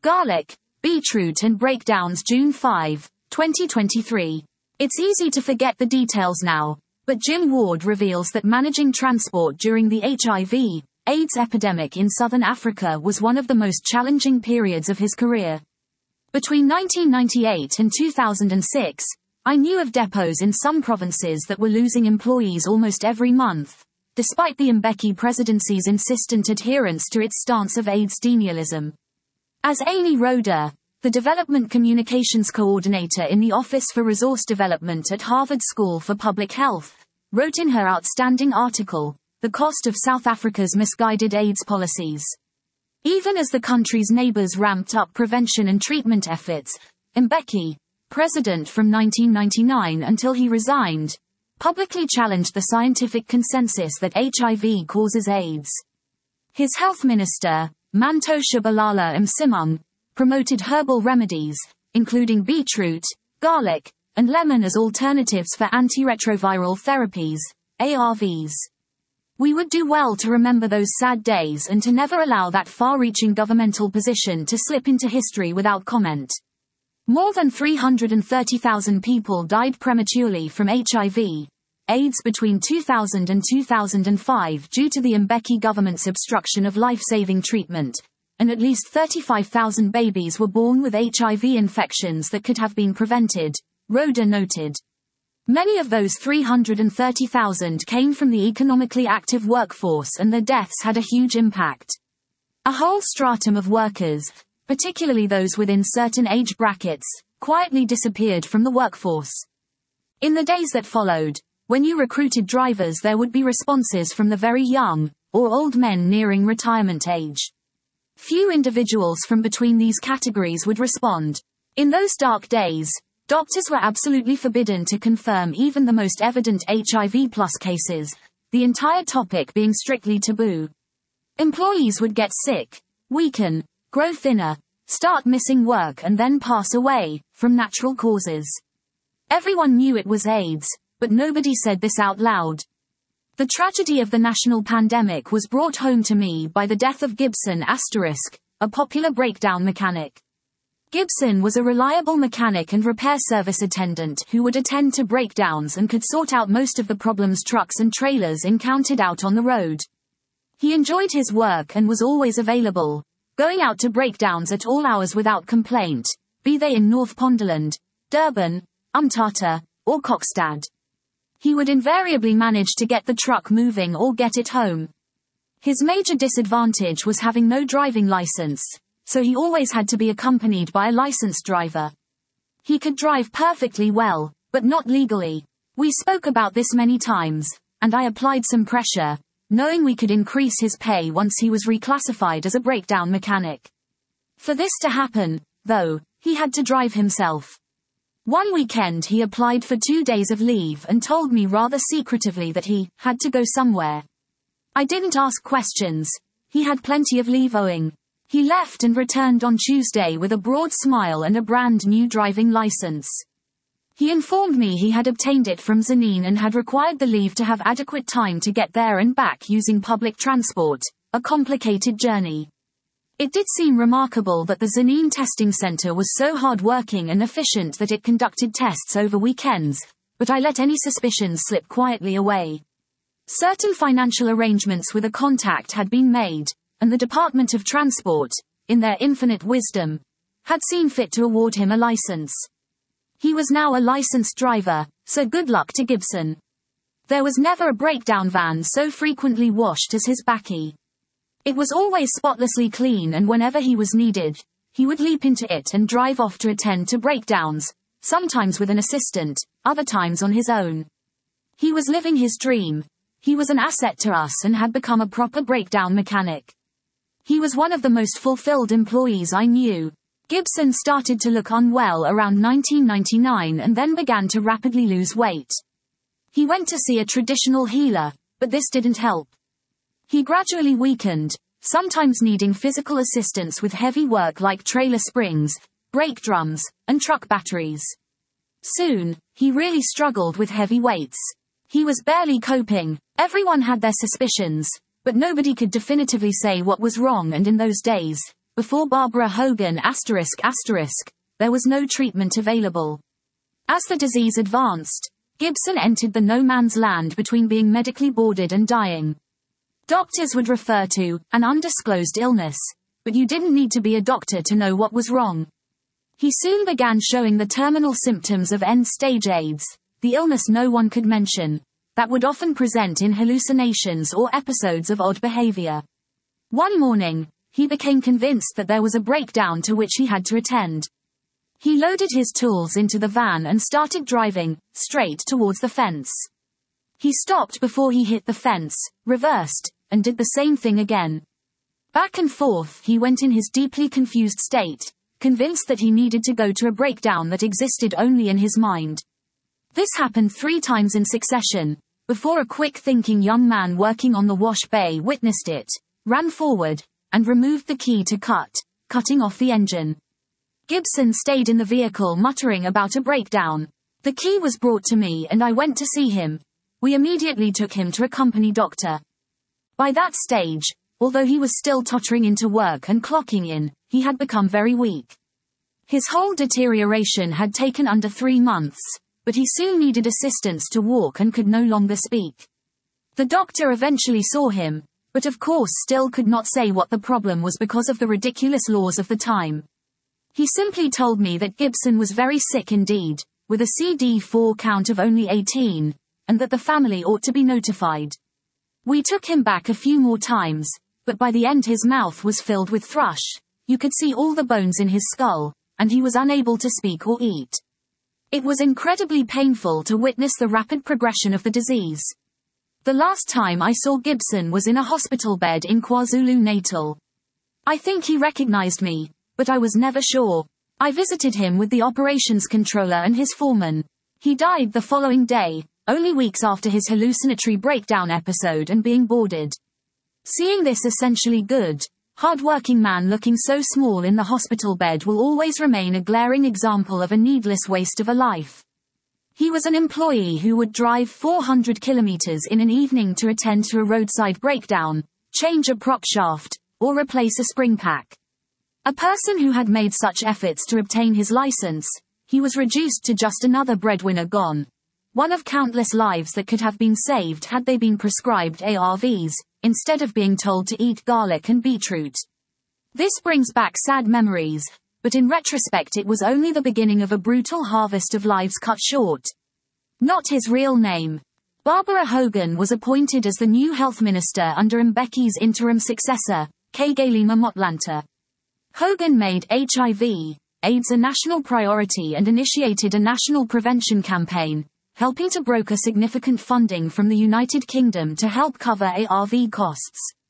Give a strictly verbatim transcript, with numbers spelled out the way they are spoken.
garlic, beetroot and breakdowns June fifth, twenty twenty-three. It's easy to forget the details now, but Jim Ward reveals that managing transport during the H I V AIDS epidemic in southern Africa was one of the most challenging periods of his career. Between nineteen ninety-eight and two thousand six, I knew of depots in some provinces that were losing employees almost every month, despite the Mbeki presidency's insistent adherence to its stance of AIDS denialism. As Amy Roeder, the Development Communications Coordinator in the Office for Resource Development at Harvard School for Public Health, wrote in her outstanding article, The Cost of South Africa's Misguided AIDS Policies. Even as the country's neighbors ramped up prevention and treatment efforts, Mbeki, president from nineteen ninety-nine until he resigned, publicly challenged the scientific consensus that H I V causes AIDS. His health minister, Mantosha Balala Msimang, promoted herbal remedies, including beetroot, garlic, and lemon as alternatives for antiretroviral therapies, A R Vs. We would do well to remember those sad days and to never allow that far-reaching governmental position to slip into history without comment. More than three hundred thirty thousand people died prematurely from H I V AIDS between two thousand and two thousand five due to the Mbeki government's obstruction of life-saving treatment, and at least thirty-five thousand babies were born with H I V infections that could have been prevented, Roeder noted. Many of those three hundred thirty thousand came from the economically active workforce, and their deaths had a huge impact. A whole stratum of workers, particularly those within certain age brackets, quietly disappeared from the workforce. In the days that followed, when you recruited drivers, there would be responses from the very young, or old men nearing retirement age. Few individuals from between these categories would respond. In those dark days, doctors were absolutely forbidden to confirm even the most evident H I V plus cases, the entire topic being strictly taboo. Employees would get sick, weaken, grow thinner, start missing work and then pass away, from natural causes. Everyone knew it was AIDS, but nobody said this out loud. The tragedy of the national pandemic was brought home to me by the death of Gibson asterisk, a popular breakdown mechanic. Gibson was a reliable mechanic and repair service attendant who would attend to breakdowns and could sort out most of the problems trucks and trailers encountered out on the road. He enjoyed his work and was always available, going out to breakdowns at all hours without complaint, be they in North Pondoland, Durban, Umtata, or Kokstad. He would invariably manage to get the truck moving or get it home. His major disadvantage was having no driving license, so he always had to be accompanied by a licensed driver. He could drive perfectly well, but not legally. We spoke about this many times, and I applied some pressure, knowing we could increase his pay once he was reclassified as a breakdown mechanic. For this to happen, though, he had to drive himself. One weekend he applied for two days of leave and told me rather secretively that he had to go somewhere. I didn't ask questions. He had plenty of leave owing. He left and returned on Tuesday with a broad smile and a brand new driving license. He informed me he had obtained it from Zanin and had required the leave to have adequate time to get there and back using public transport, a complicated journey. It did seem remarkable that the Zanin testing center was so hard-working and efficient that it conducted tests over weekends, but I let any suspicions slip quietly away. Certain financial arrangements with a contact had been made, and the Department of Transport, in their infinite wisdom, had seen fit to award him a license. He was now a licensed driver, so good luck to Gibson. There was never a breakdown van so frequently washed as his bakkie. It was always spotlessly clean, and whenever he was needed, he would leap into it and drive off to attend to breakdowns, sometimes with an assistant, other times on his own. He was living his dream. He was an asset to us and had become a proper breakdown mechanic. He was one of the most fulfilled employees I knew. Gibson started to look unwell around nineteen ninety-nine and then began to rapidly lose weight. He went to see a traditional healer, but this didn't help. He gradually weakened, sometimes needing physical assistance with heavy work like trailer springs, brake drums, and truck batteries. Soon, he really struggled with heavy weights. He was barely coping. Everyone had their suspicions, but nobody could definitively say what was wrong, and in those days, before Barbara Hogan asterisk asterisk, there was no treatment available. As the disease advanced, Gibson entered the no man's land between being medically boarded and dying. Doctors would refer to an undisclosed illness, but you didn't need to be a doctor to know what was wrong. He soon began showing the terminal symptoms of end-stage AIDS, the illness no one could mention, that would often present in hallucinations or episodes of odd behavior. One morning, he became convinced that there was a breakdown to which he had to attend. He loaded his tools into the van and started driving, straight towards the fence. He stopped before he hit the fence, reversed, and did the same thing again. Back and forth he went in his deeply confused state, convinced that he needed to go to a breakdown that existed only in his mind. This happened three times in succession, before a quick-thinking young man working on the wash bay witnessed it, ran forward, and removed the key to cut, cutting off the engine. Gibson stayed in the vehicle muttering about a breakdown. The key was brought to me and I went to see him. We immediately took him to a company doctor. By that stage, although he was still tottering into work and clocking in, he had become very weak. His whole deterioration had taken under three months, but he soon needed assistance to walk and could no longer speak. The doctor eventually saw him, but of course still could not say what the problem was because of the ridiculous laws of the time. He simply told me that Gibson was very sick indeed, with a C D four count of only eighteen, and that the family ought to be notified. We took him back a few more times, but by the end his mouth was filled with thrush, you could see all the bones in his skull, and he was unable to speak or eat. It was incredibly painful to witness the rapid progression of the disease. The last time I saw Gibson was in a hospital bed in KwaZulu-Natal. I think he recognized me, but I was never sure. I visited him with the operations controller and his foreman. He died the following day, only weeks after his hallucinatory breakdown episode and being boarded. Seeing this essentially good, hard-working man looking so small in the hospital bed will always remain a glaring example of a needless waste of a life. He was an employee who would drive four hundred kilometers in an evening to attend to a roadside breakdown, change a prop shaft, or replace a spring pack. A person who had made such efforts to obtain his license, he was reduced to just another breadwinner gone. One of countless lives that could have been saved had they been prescribed A R Vs, instead of being told to eat garlic and beetroot. This brings back sad memories, but in retrospect it was only the beginning of a brutal harvest of lives cut short. Not his real name. Barbara Hogan was appointed as the new health minister under Mbeki's interim successor, Kgalema Motlanthe. Hogan made H I V, AIDS a national priority and initiated a national prevention campaign, helping to broker significant funding from the United Kingdom to help cover A R V costs.